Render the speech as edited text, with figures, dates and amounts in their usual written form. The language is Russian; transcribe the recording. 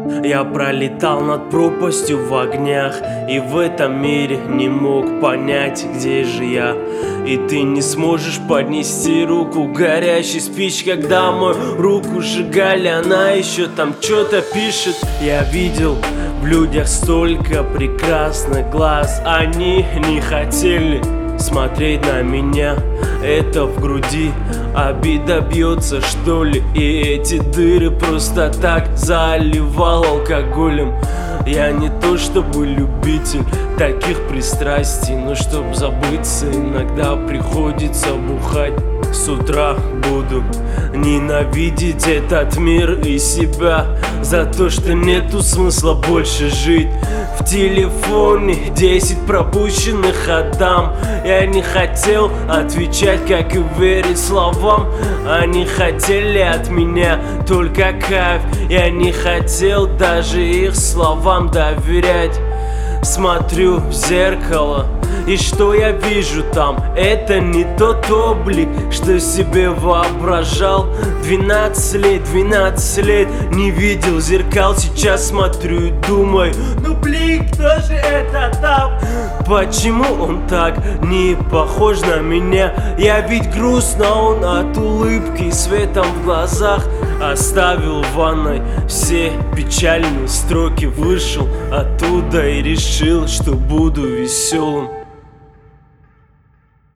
Я пролетал над пропастью в огнях, и в этом мире не мог понять, где же я. И ты не сможешь поднести руку к горящей спичке, когда мою руку сжигали, она еще там что-то пишет. Я видел в людях столько прекрасных глаз, они не хотели смотреть на меня. Это в груди обида бьется, что ли, и эти дыры просто так заливал алкоголем. Я не то чтобы любитель таких пристрастий, но чтоб забыться, иногда приходится бухать. С утра буду ненавидеть этот мир и себя за то, что нету смысла больше жить. В телефоне 10 пропущенных отдам. Я не хотел отвечать, как и верить словам. Они хотели от меня только кайф. Я не хотел даже их словам доверять. Смотрю в зеркало, и что я вижу там? Это не тот облик, что себе воображал. 12 лет не видел зеркал. Сейчас смотрю и думаю, ну блин, кто же это там? Почему он так не похож на меня? Я ведь грустно, он от улыбки светом в глазах. Оставил в ванной все печальные строки, вышел оттуда и решил, что буду веселым.